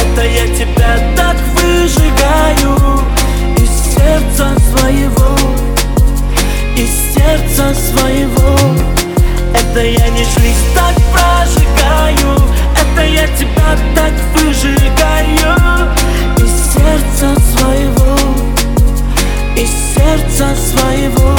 Это я тебя так выжигаю из сердца своего, из сердца своего. Это я не жизнь так прожигаю, это я тебя так выжигаю из сердца своего, из сердца своего.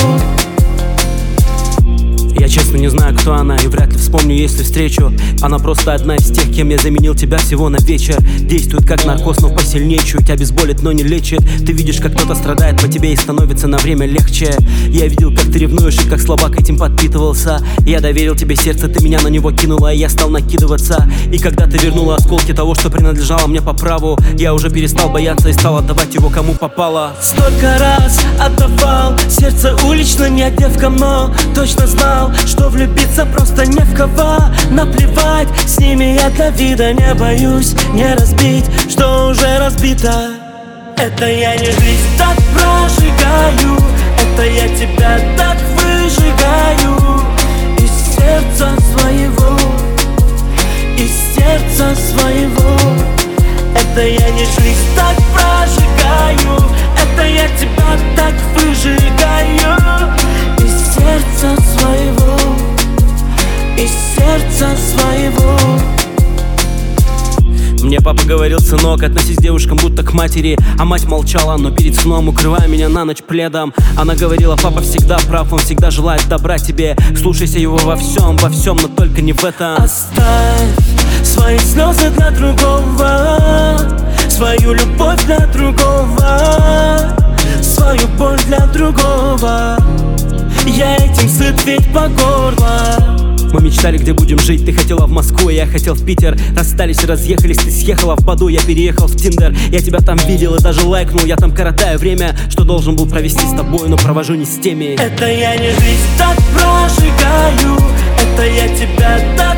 Я честно не знаю, кто она, и вряд ли вспомню, если встречу. Она просто одна из тех, кем я заменил тебя всего на вечер. Действует как наркоз, но посильнее чуть, обезболит, но не лечит. Ты видишь, как кто-то страдает по тебе и становится на время легче. Я видел, как ты ревнуешь и как слабак этим подпитывался. Я доверил тебе сердце, ты меня на него кинула, и я стал накидываться. И когда ты вернула осколки того, что принадлежало мне по праву, я уже перестал бояться и стал отдавать его кому попало. Столько раз отдавал сердце уличным я девкам, но точно знал, что влюбиться просто не в кого. Наплевать, с ними я для вида не боюсь не разбить, что уже разбито. Это я не жизнь так прожигаю, это я тебя так выжигаю из сердца своего, из сердца своего. Это я не жизнь так прожигаю, это я тебя так выжигаю из сердца своего, из сердца своего. Мне папа говорил: сынок, относись к девушкам будто к матери. А мать молчала, но перед сном укрывая меня на ночь пледом. Она говорила: папа всегда прав, он всегда желает добра тебе. Слушайся его во всем, но только не в этом. Оставь свои слезы для другого, свою любовь для другого, свою боль для другого. Я этим сыт ведь по горло. Мы мечтали, где будем жить. Ты хотела в Москву, я хотел в Питер. Расстались и разъехались, ты съехала в Баду, я переехал в Тиндер. Я тебя там видел и даже лайкнул. Я там коротаю время, что должен был провести с тобой, но провожу не с теми. Это я не жизнь так прожигаю, это я тебя так